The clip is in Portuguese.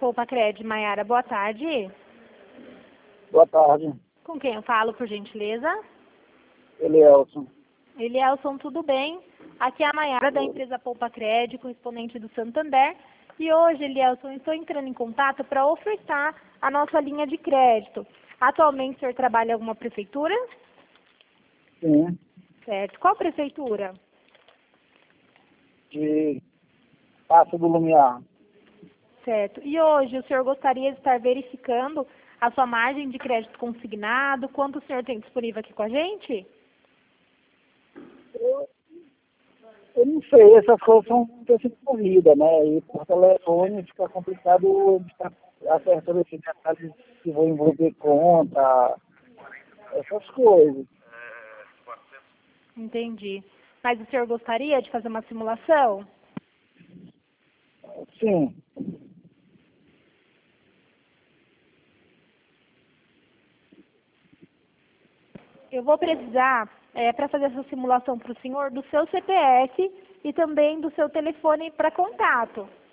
Poupa Cred, Maiara, boa tarde. Boa tarde, Com quem eu falo, por gentileza? Elielson. Elielson, tudo bem? Aqui é a Maiara da empresa Poupa Cred, correspondente do Santander. E hoje, Elielson, estou entrando em contato para ofertar a nossa linha de crédito. Atualmente, o senhor trabalha em alguma prefeitura? Sim, Certo. Qual prefeitura? de Passo do Lumiar. Certo. E hoje, o senhor gostaria de estar verificando a sua margem de crédito consignado? Quanto o senhor tem disponível aqui com a gente? Eu não sei, essas coisas são sido corrida, né? E por telefone fica complicado de estar acertando esses detalhes que vão envolver conta, essas coisas. Entendi. Mas o senhor gostaria de fazer uma simulação? Sim, Eu vou precisar, para fazer essa simulação para o senhor, do seu CPF e também do seu telefone para contato.